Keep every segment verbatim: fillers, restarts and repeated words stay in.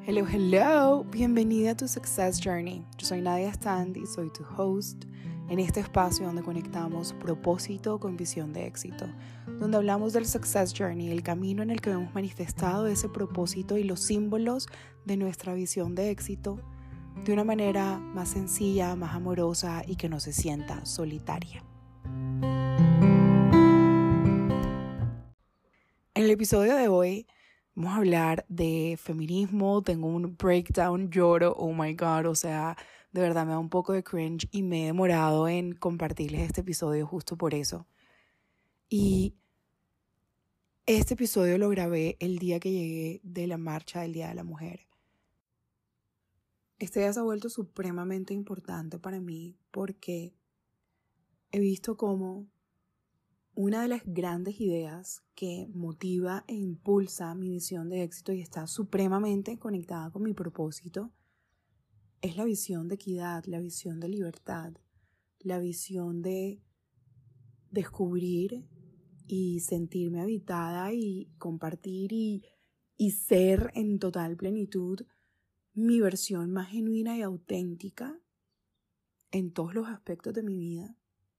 Hello, hello, bienvenida a tu Success Journey. Yo soy Nadia Stand y soy tu host en este espacio donde conectamos propósito con visión de éxito, donde hablamos del Success Journey, el camino en el que hemos manifestado ese propósito y los símbolos de nuestra visión de éxito de una manera más sencilla, más amorosa y que no se sienta solitaria. En el episodio de hoy vamos a hablar de feminismo. Tengo un breakdown, lloro, oh my god, o sea, de verdad me da un poco de cringe y me he demorado en compartirles este episodio justo por eso. Y este episodio lo grabé el día que llegué de la marcha del Día de la Mujer. Este día se ha vuelto supremamente importante para mí porque he visto cómo una de las grandes ideas que motiva e impulsa mi visión de éxito y está supremamente conectada con mi propósito es la visión de equidad, la visión de libertad, la visión de descubrir y sentirme habitada y compartir y, y ser en total plenitud mi versión más genuina y auténtica en todos los aspectos de mi vida.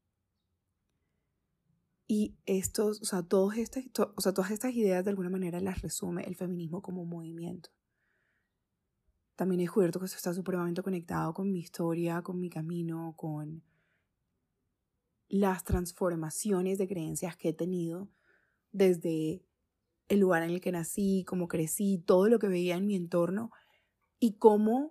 Y estos, o sea, todos estas, to, o sea, todas estas ideas de alguna manera las resume el feminismo como movimiento. También he descubierto que esto está supremamente conectado con mi historia, con mi camino, con las transformaciones de creencias que he tenido desde el lugar en el que nací, cómo crecí, todo lo que veía en mi entorno y cómo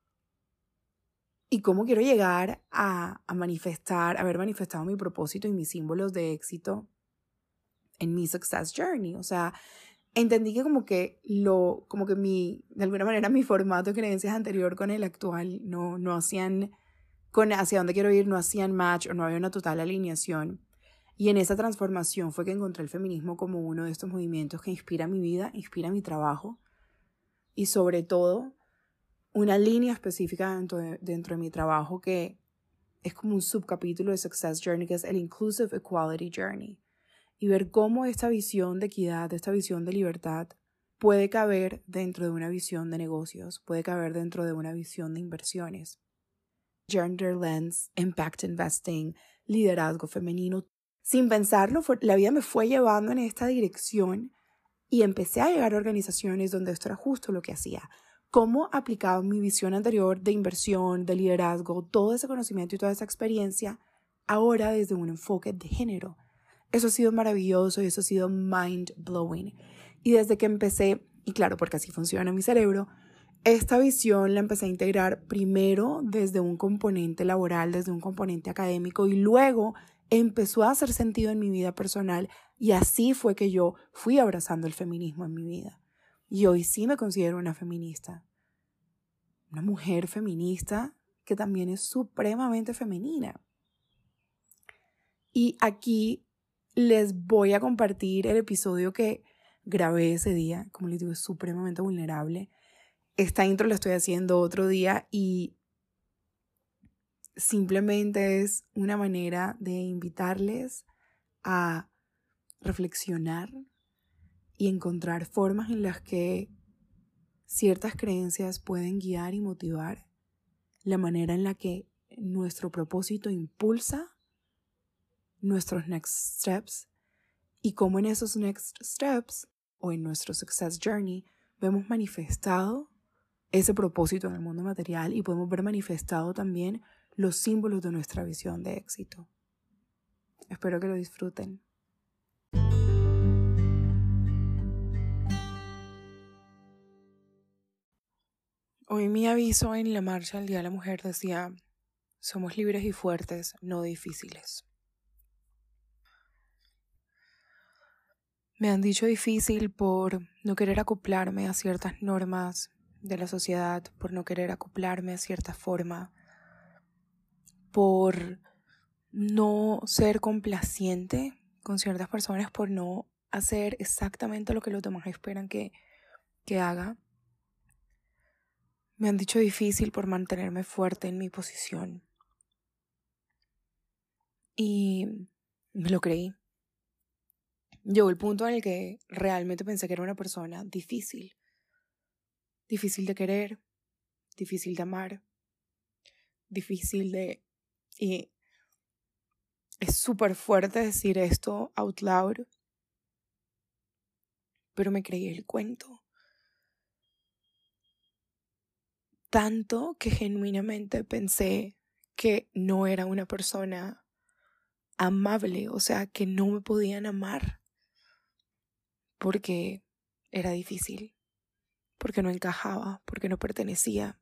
Y cómo quiero llegar a, a manifestar, haber manifestado mi propósito y mis símbolos de éxito en mi Success Journey. O sea, entendí que como que lo, como que mi, de alguna manera mi formato de creencias anterior con el actual no, no hacían, con hacia dónde quiero ir, no hacían match o no había una total alineación. Y en esa transformación fue que encontré el feminismo como uno de estos movimientos que inspira mi vida, inspira mi trabajo y sobre todo una línea específica dentro de, dentro de mi trabajo que es como un subcapítulo de Success Journey, que es el Inclusive Equality Journey. Y ver cómo esta visión de equidad, esta visión de libertad, puede caber dentro de una visión de negocios, puede caber dentro de una visión de inversiones. Gender Lens, Impact Investing, liderazgo femenino. Sin pensarlo, fue, la vida me fue llevando en esta dirección y empecé a llegar a organizaciones donde esto era justo lo que hacía. Cómo aplicaba mi visión anterior de inversión, de liderazgo, todo ese conocimiento y toda esa experiencia, ahora desde un enfoque de género. Eso ha sido maravilloso y eso ha sido mind-blowing. Y desde que empecé, y claro, porque así funciona mi cerebro, esta visión la empecé a integrar primero desde un componente laboral, desde un componente académico, y luego empezó a hacer sentido en mi vida personal, y así fue que yo fui abrazando el feminismo en mi vida. Y hoy sí me considero una feminista. Una mujer feminista que también es supremamente femenina. Y aquí les voy a compartir el episodio que grabé ese día. Como les digo, es supremamente vulnerable. Esta intro la estoy haciendo otro día y simplemente es una manera de invitarles a reflexionar y encontrar formas en las que ciertas creencias pueden guiar y motivar la manera en la que nuestro propósito impulsa nuestros next steps y cómo en esos next steps o en nuestro Success Journey vemos manifestado ese propósito en el mundo material y podemos ver manifestado también los símbolos de nuestra visión de éxito. Espero que lo disfruten. Hoy mi aviso en la marcha del Día de la Mujer decía: somos libres y fuertes, no difíciles. Me han dicho difícil por no querer acoplarme a ciertas normas de la sociedad, por no querer acoplarme a cierta forma, por no ser complaciente con ciertas personas, por no hacer exactamente lo que los demás esperan que, que haga. Me han dicho difícil por mantenerme fuerte en mi posición. Y me lo creí. Llegó el punto en el que realmente pensé que era una persona difícil. difícil de querer, difícil de amar, difícil de... Y es súper fuerte decir esto out loud, pero me creí el cuento. Tanto que genuinamente pensé que no era una persona amable, o sea, que no me podían amar porque era difícil, porque no encajaba, porque no pertenecía.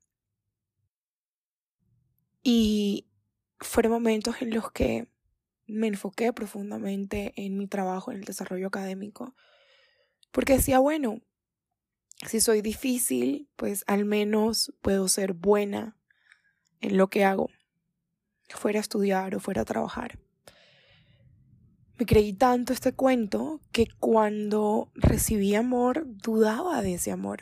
Y fueron momentos en los que me enfoqué profundamente en mi trabajo, en el desarrollo académico, porque decía, bueno, si soy difícil, pues al menos puedo ser buena en lo que hago, fuera a estudiar o fuera a trabajar. Me creí tanto este cuento que cuando recibí amor, dudaba de ese amor.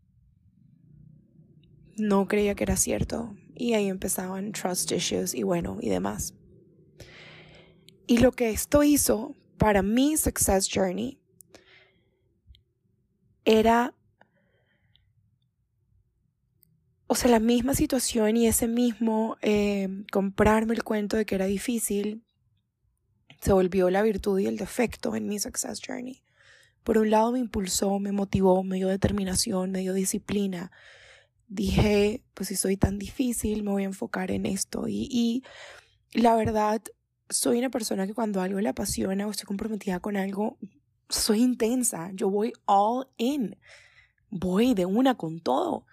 No creía que era cierto. Y ahí empezaban trust issues y bueno, y demás. Y lo que esto hizo para mi success journey era, o sea, la misma situación y ese mismo eh, comprarme el cuento de que era difícil se volvió la virtud y el defecto en mi success journey. Por un lado me impulsó, me motivó, me dio determinación, me dio disciplina. Dije, pues si soy tan difícil, me voy a enfocar en esto. Y, y la verdad, soy una persona que cuando algo le apasiona o estoy comprometida con algo, soy intensa. Yo voy all in. Voy de una con todo.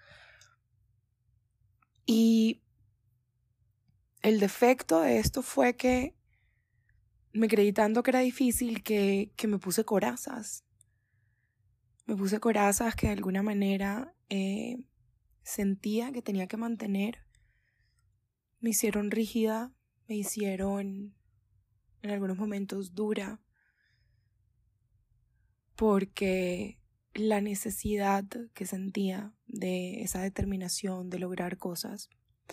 Y el defecto de esto fue que me creí tanto que era difícil que, que me puse corazas. Me puse corazas que de alguna manera eh, sentía que tenía que mantener. Me hicieron rígida, me hicieron en algunos momentos dura, porque la necesidad que sentía de esa determinación de lograr cosas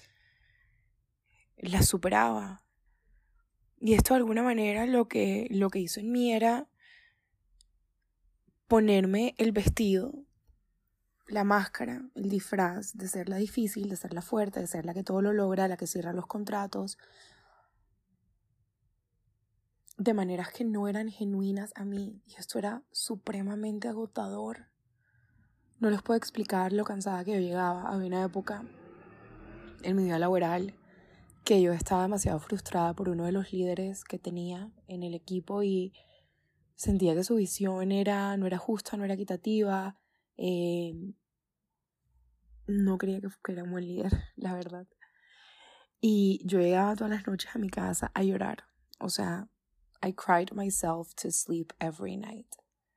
la superaba. Y esto de alguna manera lo que, lo que hizo en mí era ponerme el vestido, la máscara, el disfraz de ser la difícil, de ser la fuerte, de ser la que todo lo logra, la que cierra los contratos, de maneras que no eran genuinas a mí. Y esto era supremamente agotador. No les puedo explicar lo cansada que yo llegaba. Había una época en mi vida laboral que yo estaba demasiado frustrada por uno de los líderes que tenía en el equipo y sentía que su visión era, no era justa, no era equitativa. Eh, no creía que era un buen líder, la verdad. Y yo llegaba todas las noches a mi casa a llorar. O sea, I cried myself to sleep every night.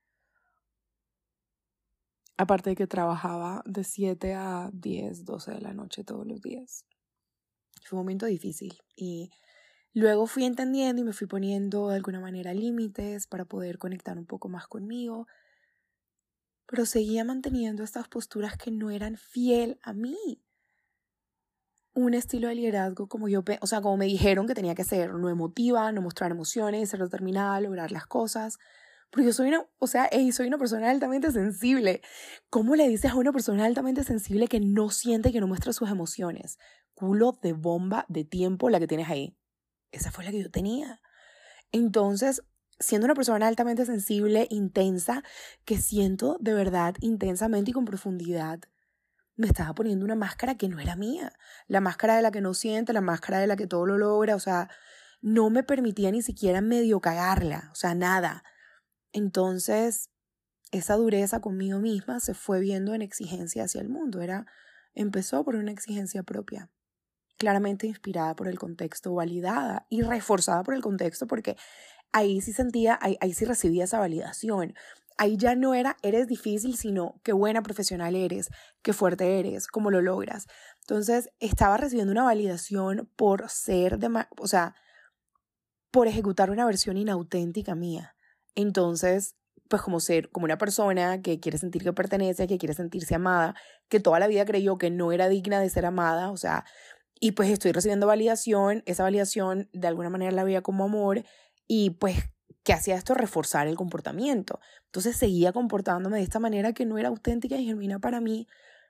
Aparte de que trabajaba de siete a diez, doce de la noche todos los días. Fue un momento difícil y luego fui entendiendo y me fui poniendo de alguna manera límites para poder conectar un poco más conmigo, pero seguía manteniendo estas posturas que no eran fiel a mí. Un estilo de liderazgo como yo, o sea, como me dijeron que tenía que ser, no emotiva, no mostrar emociones, ser determinada, lograr las cosas. Porque yo soy una, o sea, hey, soy una persona altamente sensible. ¿Cómo le dices a una persona altamente sensible que no siente, que no muestra sus emociones? Culo de bomba de tiempo la que tienes ahí. Esa fue la que yo tenía. Entonces, siendo una persona altamente sensible, intensa, que siento de verdad intensamente y con profundidad, me estaba poniendo una máscara que no era mía. La máscara de la que no siente, la máscara de la que todo lo logra. O sea, no me permitía ni siquiera medio cagarla. O sea, nada. Entonces, esa dureza conmigo misma se fue viendo en exigencia hacia el mundo. Era, empezó por una exigencia propia, claramente inspirada por el contexto, validada y reforzada por el contexto, porque ahí sí sentía, ahí, ahí sí recibía esa validación. Ahí ya no era, eres difícil, sino qué buena profesional eres, qué fuerte eres, cómo lo logras. Entonces, estaba recibiendo una validación por ser, de, o sea, por ejecutar una versión inauténtica mía. Entonces, pues como ser, como una persona que quiere sentir que pertenece, que quiere sentirse amada, que toda la vida creyó que no era digna de ser amada, o sea, y pues estoy recibiendo validación, esa validación de alguna manera la veía como amor, y pues, ¿qué hacía esto? Reforzar el comportamiento. Entonces seguía comportándome de esta manera que no era auténtica y genuina para mí,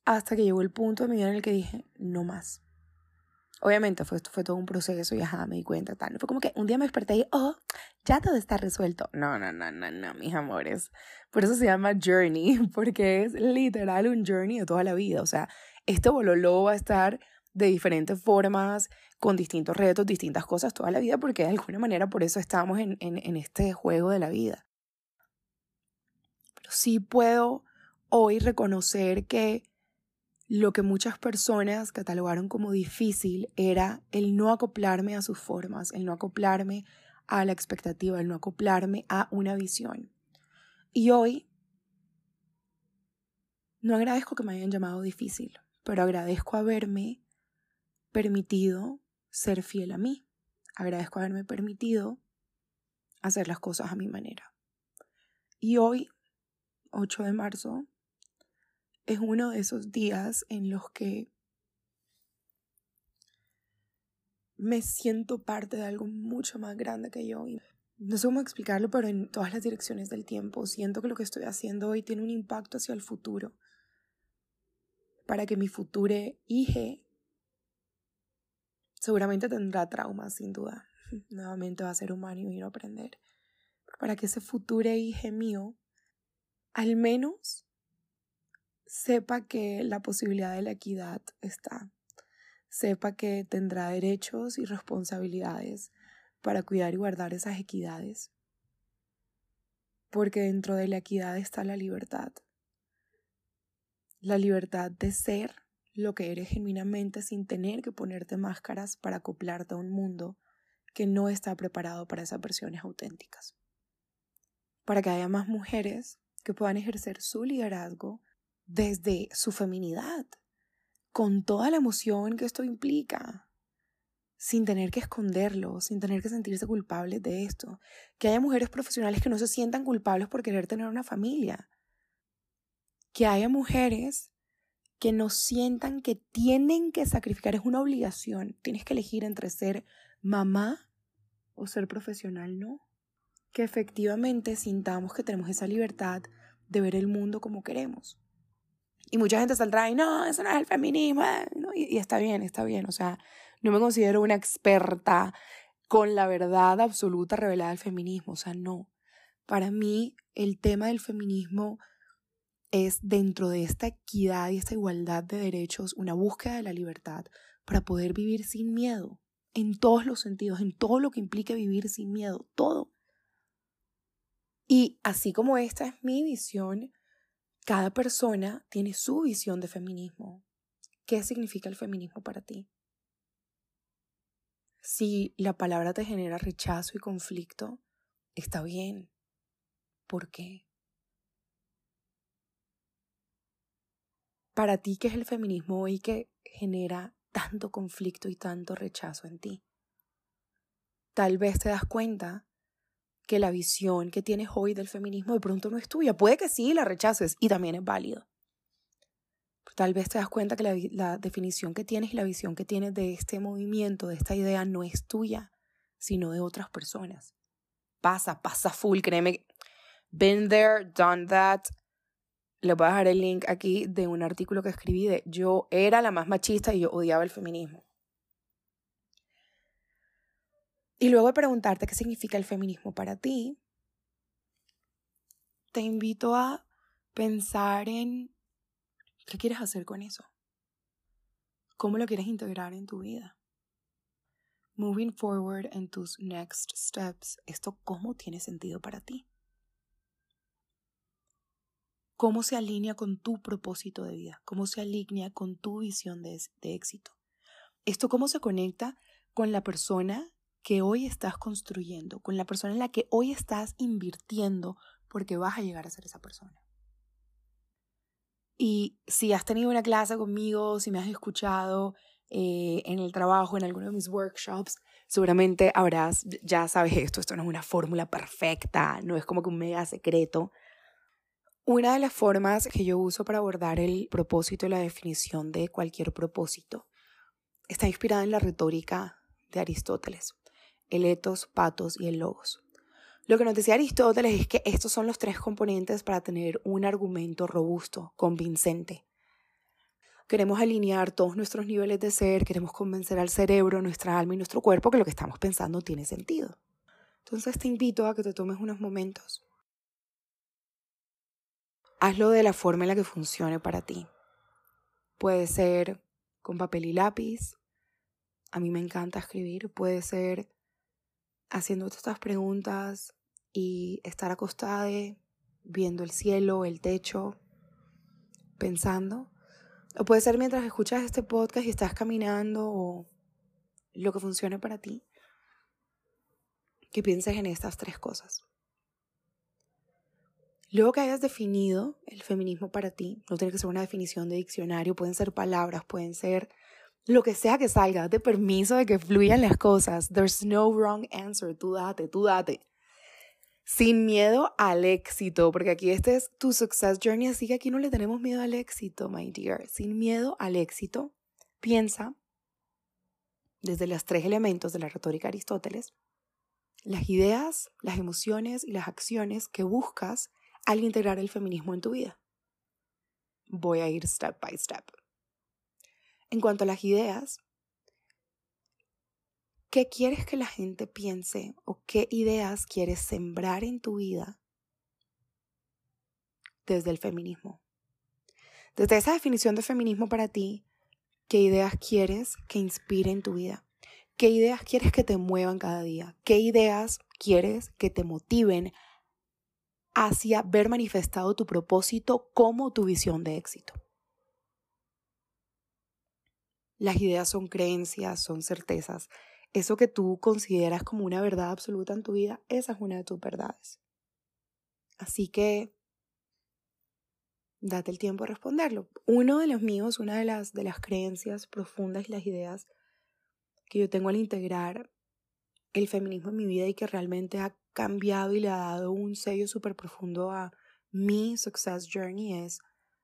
hasta que llegó el punto de mi vida en el que dije, no más. Obviamente fue, fue todo un proceso y ajá, me di cuenta, tal. No fue como que un día me desperté y, oh, ya todo está resuelto. No, no, no, no, no, mis amores. Por eso se llama journey, porque es literal un journey de toda la vida. O sea, este bololó va a estar de diferentes formas, con distintos retos, distintas cosas toda la vida, porque de alguna manera por eso estamos en, en, en este juego de la vida. Pero sí puedo hoy reconocer que lo que muchas personas catalogaron como difícil era el no acoplarme a sus formas, el no acoplarme a la expectativa, el no acoplarme a una visión. Y hoy no agradezco que me hayan llamado difícil, pero agradezco haberme permitido ser fiel a mí. Agradezco haberme permitido hacer las cosas a mi manera. Y hoy, ocho de marzo, es uno de esos días en los que me siento parte de algo mucho más grande que yo. No sé cómo explicarlo, pero en todas las direcciones del tiempo siento que lo que estoy haciendo hoy tiene un impacto hacia el futuro. Para que mi futuro hija seguramente tendrá traumas, sin duda. Nuevamente va a ser humano y vino a aprender. Pero para que ese futuro hija mío al menos sepa que la posibilidad de la equidad está. Sepa que tendrá derechos y responsabilidades para cuidar y guardar esas equidades. Porque dentro de la equidad está la libertad. La libertad de ser lo que eres genuinamente sin tener que ponerte máscaras para acoplarte a un mundo que no está preparado para esas versiones auténticas. Para que haya más mujeres que puedan ejercer su liderazgo desde su feminidad, con toda la emoción que esto implica, sin tener que esconderlo, sin tener que sentirse culpables de esto. Que haya mujeres profesionales que no se sientan culpables por querer tener una familia. Que haya mujeres que no sientan que tienen que sacrificar, es una obligación. Tienes que elegir entre ser mamá o ser profesional, ¿no? Que efectivamente sintamos que tenemos esa libertad de ver el mundo como queremos. Y mucha gente saldrá y no, eso no es el feminismo, ¿no? y, y está bien, está bien. O sea, no me considero una experta con la verdad absoluta revelada del feminismo. O sea, no. Para mí, el tema del feminismo es dentro de esta equidad y esta igualdad de derechos, una búsqueda de la libertad para poder vivir sin miedo, en todos los sentidos, en todo lo que implique vivir sin miedo, todo. Y así como esta es mi visión, cada persona tiene su visión de feminismo. ¿Qué significa el feminismo para ti? Si la palabra te genera rechazo y conflicto, está bien. ¿Por qué? Para ti, ¿qué es el feminismo hoy que genera tanto conflicto y tanto rechazo en ti? Tal vez te das cuenta que la visión que tienes hoy del feminismo de pronto no es tuya. Puede que sí, la rechaces y también es válido. Pero tal vez te das cuenta que la, la definición que tienes y la visión que tienes de este movimiento, de esta idea, no es tuya, sino de otras personas. Pasa, pasa full, créeme. Been there, done that. Les voy a dejar el link aquí de un artículo que escribí de yo era la más machista y yo odiaba el feminismo. Y luego de preguntarte qué significa el feminismo para ti, te invito a pensar en qué quieres hacer con eso. ¿Cómo lo quieres integrar en tu vida? Moving forward en tus next steps, ¿esto cómo tiene sentido para ti? ¿Cómo se alinea con tu propósito de vida? ¿Cómo se alinea con tu visión de, de éxito? ¿Esto cómo se conecta con la persona que hoy estás construyendo, con la persona en la que hoy estás invirtiendo porque vas a llegar a ser esa persona? Y si has tenido una clase conmigo, si me has escuchado eh, en el trabajo, en alguno de mis workshops, seguramente habrás, ya sabes esto, esto no es una fórmula perfecta, no es como que un mega secreto. Una de las formas que yo uso para abordar el propósito y la definición de cualquier propósito está inspirada en la retórica de Aristóteles, el ethos, pathos y el logos. Lo que nos decía Aristóteles es que estos son los tres componentes para tener un argumento robusto, convincente. queremos alinear todos nuestros niveles de ser, queremos convencer al cerebro, nuestra alma y nuestro cuerpo que lo que estamos pensando tiene sentido. Entonces te invito a que te tomes unos momentos. Hazlo de la forma en la que funcione para ti. Puede ser con papel y lápiz. A mí me encanta escribir. Puede ser haciendo estas preguntas y estar acostada viendo el cielo, el techo, pensando. O puede ser mientras escuchas este podcast y estás caminando o lo que funcione para ti. Que pienses en estas tres cosas. Luego que hayas definido el feminismo para ti, no tiene que ser una definición de diccionario, pueden ser palabras, pueden ser lo que sea que salga, date permiso de que fluyan las cosas. There's no wrong answer, tú date, tú date. Sin miedo al éxito, porque aquí este es tu success journey, así que aquí no le tenemos miedo al éxito, my dear. Sin miedo al éxito, piensa desde los tres elementos de la retórica de Aristóteles, las ideas, las emociones y las acciones que buscas al integrar el feminismo en tu vida. Voy a ir step by step. En cuanto a las ideas, ¿qué quieres que la gente piense o qué ideas quieres sembrar en tu vida desde el feminismo? Desde esa definición de feminismo para ti, ¿qué ideas quieres que inspiren tu vida? ¿Qué ideas quieres que te muevan cada día? ¿Qué ideas quieres que te motiven hacia ver manifestado tu propósito como tu visión de éxito? Las ideas son creencias, son certezas. Eso que tú consideras como una verdad absoluta en tu vida, esa es una de tus verdades. Así que date el tiempo de responderlo. Uno de los míos, una de las, de las creencias profundas y las ideas que yo tengo al integrar el feminismo en mi vida y que realmente ha cambiado y le ha dado un sello súper profundo a mi success journey es: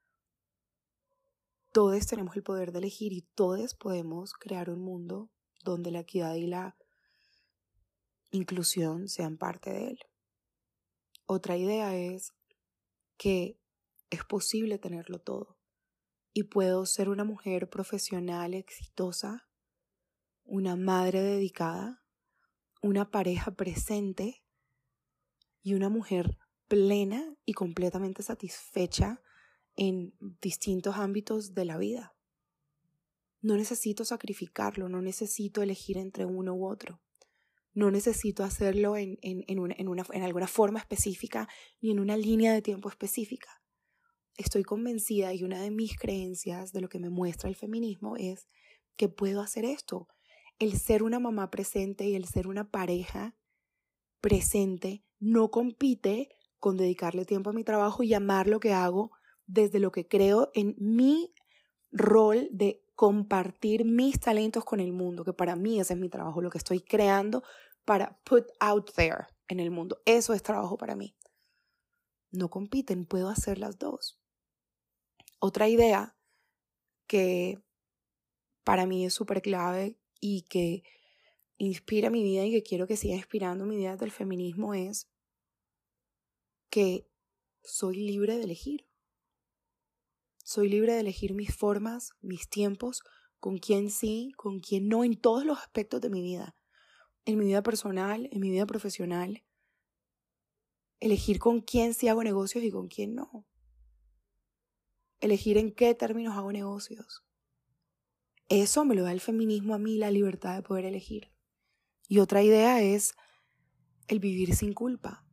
todos tenemos el poder de elegir y todos podemos crear un mundo donde la equidad y la inclusión sean parte de él. Otra idea es que es posible tenerlo todo y puedo ser una mujer profesional exitosa, una madre dedicada, una pareja presente y una mujer plena y completamente satisfecha en distintos ámbitos de la vida. No necesito sacrificarlo, no necesito elegir entre uno u otro. No necesito hacerlo en, en, en, una, en, una, en alguna forma específica ni en una línea de tiempo específica. Estoy convencida y una de mis creencias de lo que me muestra el feminismo es que puedo hacer esto. El ser una mamá presente y el ser una pareja presente no compite con dedicarle tiempo a mi trabajo y amar lo que hago desde lo que creo en mi rol de compartir mis talentos con el mundo, que para mí ese es mi trabajo, lo que estoy creando para put out there en el mundo. Eso es trabajo para mí. No compiten, puedo hacer las dos. Otra idea que para mí es súper clave y que inspira mi vida y que quiero que siga inspirando mi vida del feminismo es que soy libre de elegir. Soy libre de elegir mis formas, mis tiempos, con quién sí, con quién no, en todos los aspectos de mi vida. En mi vida personal, en mi vida profesional. Elegir con quién sí hago negocios y con quién no. Elegir en qué términos hago negocios. Eso me lo da el feminismo a mí, la libertad de poder elegir. Y otra idea es el vivir sin culpa.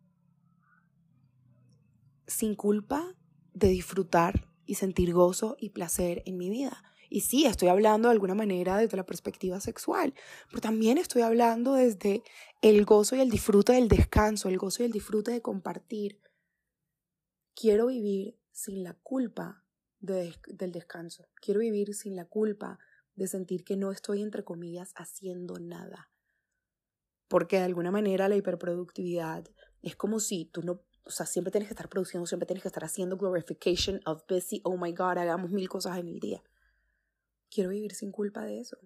Sin culpa de disfrutar y sentir gozo y placer en mi vida. Y sí, estoy hablando de alguna manera desde la perspectiva sexual, pero también estoy hablando desde el gozo y el disfrute del descanso, el gozo y el disfrute de compartir. Quiero vivir sin la culpa de, del descanso. Quiero vivir sin la culpa de sentir que no estoy, entre comillas, haciendo nada. Porque de alguna manera la hiperproductividad es como si tú no... O sea, siempre tienes que estar produciendo, siempre tienes que estar haciendo glorification of busy. Oh my God, hagamos mil cosas en el día. Quiero vivir sin culpa de eso.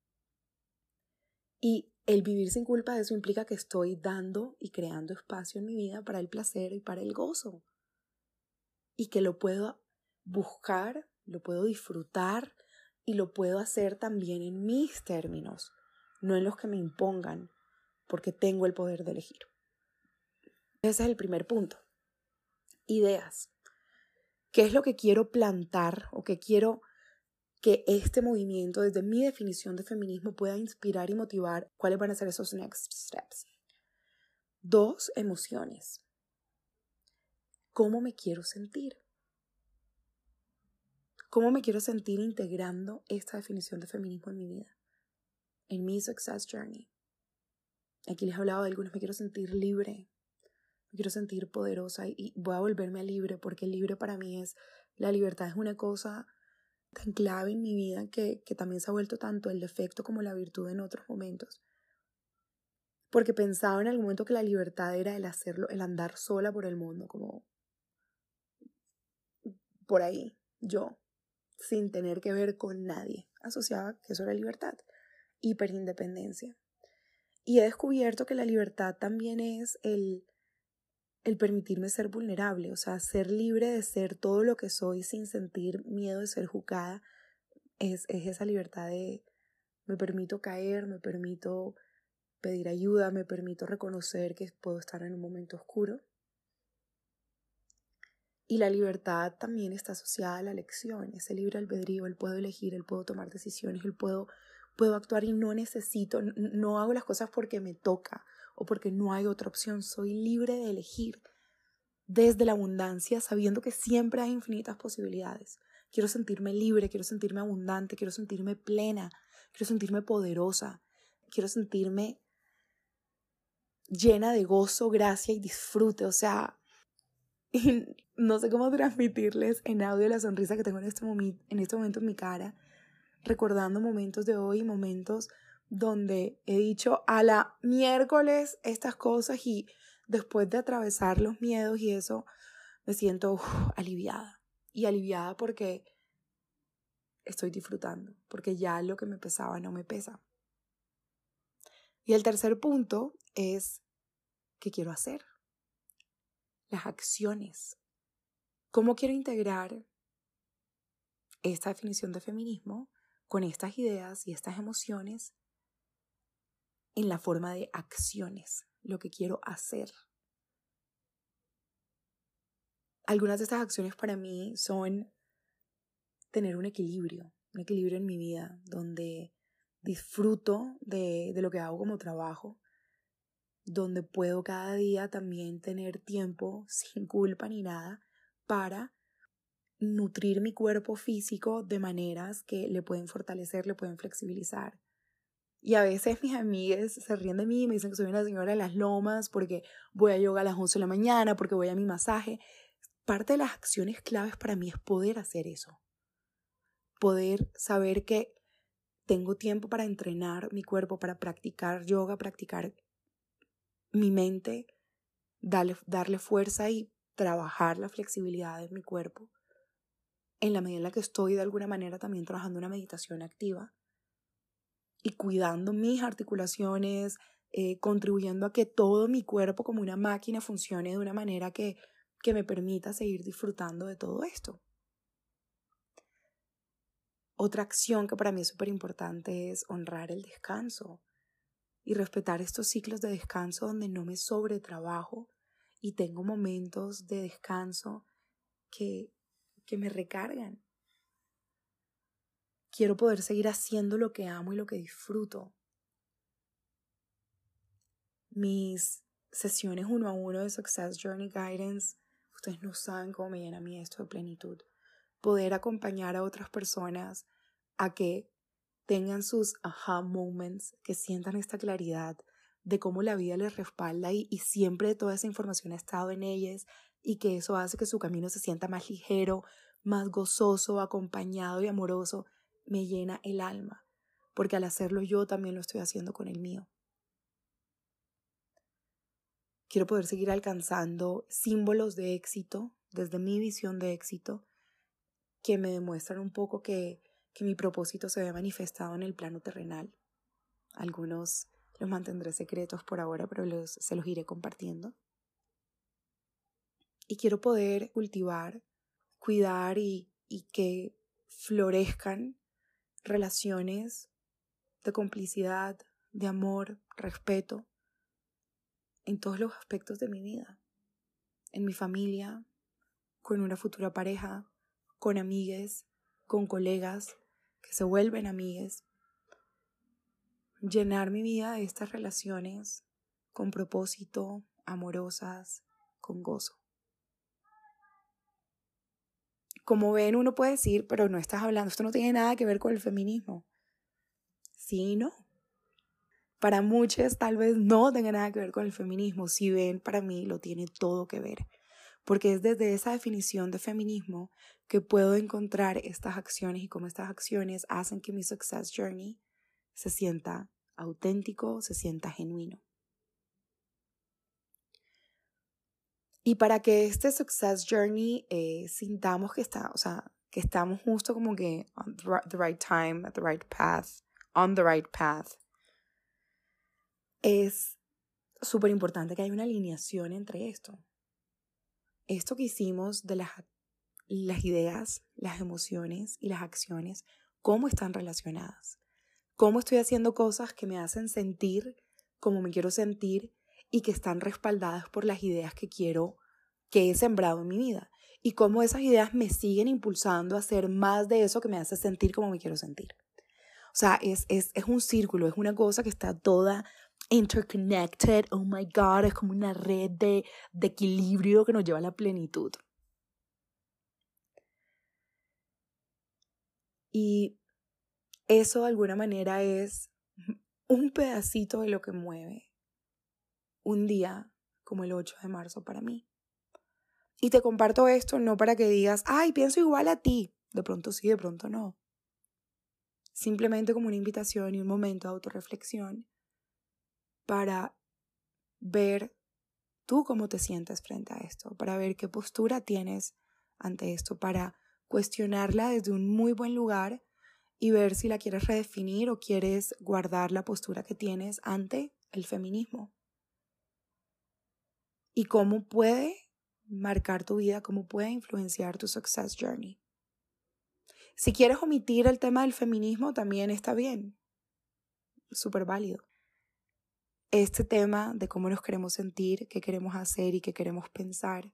Y el vivir sin culpa de eso implica que estoy dando y creando espacio en mi vida para el placer y para el gozo. Y que lo puedo buscar lo puedo disfrutar y lo puedo hacer también en mis términos, no en los que me impongan, porque tengo el poder de elegir. Ese es el primer punto. Ideas. ¿Qué es lo que quiero plantar o qué quiero que este movimiento, desde mi definición de feminismo, pueda inspirar y motivar? ¿Cuáles van a ser esos next steps? Dos, emociones. ¿Cómo me quiero sentir? ¿Cómo me quiero sentir integrando esta definición de feminismo en mi vida? En mi success journey. Aquí les he hablado de algunos. Me quiero sentir libre. Me quiero sentir poderosa y voy a volverme a libre, porque libre para mí es, la libertad es una cosa tan clave en mi vida que, que también se ha vuelto tanto el defecto como la virtud en otros momentos. Porque pensaba en algún momento que la libertad era el hacerlo, el andar sola por el mundo, como por ahí, yo, sin tener que ver con nadie. Asociaba que eso era libertad, hiperindependencia. Y he descubierto que la libertad también es el el permitirme ser vulnerable, o sea, ser libre de ser todo lo que soy sin sentir miedo de ser juzgada, es, es esa libertad de me permito caer, me permito pedir ayuda, me permito reconocer que puedo estar en un momento oscuro. Y la libertad también está asociada a la elección, ese libre albedrío, el puedo elegir, el puedo tomar decisiones, el puedo, puedo actuar y no necesito, no, no hago las cosas porque me toca o porque no hay otra opción, soy libre de elegir desde la abundancia, sabiendo que siempre hay infinitas posibilidades. Quiero sentirme libre, quiero sentirme abundante, quiero sentirme plena, quiero sentirme poderosa, quiero sentirme llena de gozo, gracia y disfrute, o sea, y no sé cómo transmitirles en audio la sonrisa que tengo en este, momi- en este momento en mi cara, recordando momentos de hoy, momentos donde he dicho a la miércoles estas cosas y después de atravesar los miedos y eso, me siento uf, aliviada. Y aliviada porque estoy disfrutando, porque ya lo que me pesaba no me pesa. Y el tercer punto es ¿qué quiero hacer? Las acciones. ¿Cómo quiero integrar esta definición de feminismo con estas ideas y estas emociones en la forma de acciones? Lo que quiero hacer. Algunas de estas acciones para mí son tener un equilibrio, un equilibrio en mi vida, donde disfruto de, de lo que hago como trabajo, donde puedo cada día también tener tiempo sin culpa ni nada para nutrir mi cuerpo físico de maneras que le pueden fortalecer, le pueden flexibilizar. Y a veces mis amigas se ríen de mí y me dicen que soy una señora de las lomas porque voy a yoga a las once de la mañana, porque voy a mi masaje. Parte de las acciones claves para mí es poder hacer eso. Poder saber que tengo tiempo para entrenar mi cuerpo, para practicar yoga, practicar mi mente, darle, darle fuerza y trabajar la flexibilidad de mi cuerpo. En la medida en la que estoy de alguna manera también trabajando una meditación activa y cuidando mis articulaciones, eh, contribuyendo a que todo mi cuerpo como una máquina funcione de una manera que, que me permita seguir disfrutando de todo esto. Otra acción que para mí es súper importante es honrar el descanso y respetar estos ciclos de descanso donde no me sobretrabajo y tengo momentos de descanso que, que me recargan. Quiero poder seguir haciendo lo que amo y lo que disfruto. Mis sesiones uno a uno de Success Journey Guidance, ustedes no saben cómo me llena a mí esto de plenitud. Poder acompañar a otras personas a que tengan sus aha moments, que sientan esta claridad de cómo la vida les respalda y, y siempre toda esa información ha estado en ellas y que eso hace que su camino se sienta más ligero, más gozoso, acompañado y amoroso, me llena el alma, porque al hacerlo yo también lo estoy haciendo con el mío. Quiero poder seguir alcanzando símbolos de éxito, desde mi visión de éxito, que me demuestran un poco que, que mi propósito se ve manifestado en el plano terrenal. Algunos los mantendré secretos por ahora, pero los, se los iré compartiendo. Y quiero poder cultivar, cuidar y, y que florezcan relaciones de complicidad, de amor, respeto, en todos los aspectos de mi vida, en mi familia, con una futura pareja, con amigues, con colegas que se vuelven amigues. Llenar mi vida de estas relaciones con propósito, amorosas, con gozo. Como ven, uno puede decir, pero no estás hablando, esto no tiene nada que ver con el feminismo. Sí y no. Para muchos tal vez no tenga nada que ver con el feminismo. Si ven, para mí lo tiene todo que ver. Porque es desde esa definición de feminismo que puedo encontrar estas acciones y cómo estas acciones hacen que mi success journey se sienta auténtico, se sienta genuino. Y para que este success journey eh, sintamos que está, o sea, que estamos justo como que on the right time, at the right path, on the right path, es súper importante que haya una alineación entre esto. Esto que hicimos de las, las ideas, las emociones y las acciones, cómo están relacionadas. Cómo estoy haciendo cosas que me hacen sentir como me quiero sentir y que están respaldadas por las ideas que quiero, que he sembrado en mi vida. Y cómo esas ideas me siguen impulsando a hacer más de eso que me hace sentir como me quiero sentir. O sea, es, es, es un círculo, es una cosa que está toda interconnected. Oh my God, es como una red de, de equilibrio que nos lleva a la plenitud. Y eso de alguna manera es un pedacito de lo que mueve un día como el ocho de marzo para mí. Y te comparto esto no para que digas, ay, pienso igual a ti. De pronto sí, de pronto no. Simplemente como una invitación y un momento de autorreflexión para ver tú cómo te sientes frente a esto, para ver qué postura tienes ante esto, para cuestionarla desde un muy buen lugar y ver si la quieres redefinir o quieres guardar la postura que tienes ante el feminismo. Y cómo puede marcar tu vida, cómo puede influenciar tu success journey. Si quieres omitir el tema del feminismo, también está bien. Súper válido. Este tema de cómo nos queremos sentir, qué queremos hacer y qué queremos pensar,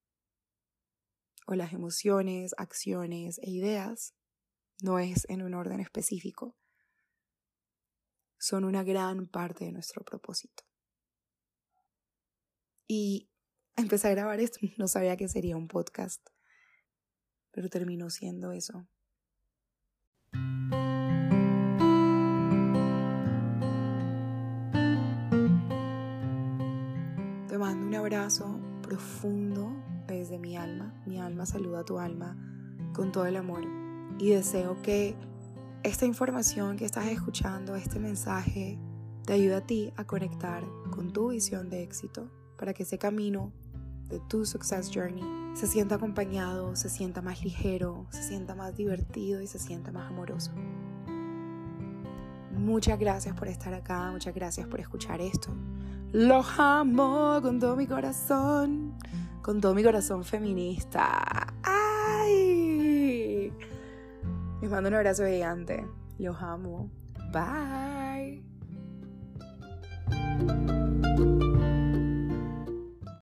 o las emociones, acciones e ideas, no es en un orden específico. Son una gran parte de nuestro propósito. Y empecé a grabar esto, no sabía que sería un podcast, pero terminó siendo eso. Te mando un abrazo profundo desde mi alma. Mi alma saluda a tu alma con todo el amor. Y deseo que esta información que estás escuchando, este mensaje, te ayude a ti a conectar con tu visión de éxito para que ese camino de tu success journey se sienta acompañado, se sienta más ligero, se sienta más divertido y se sienta más amoroso. Muchas gracias por estar acá, muchas gracias por escuchar esto. Los amo con todo mi corazón, con todo mi corazón feminista. ¡Ay! Les mando un abrazo gigante. Los amo. Bye.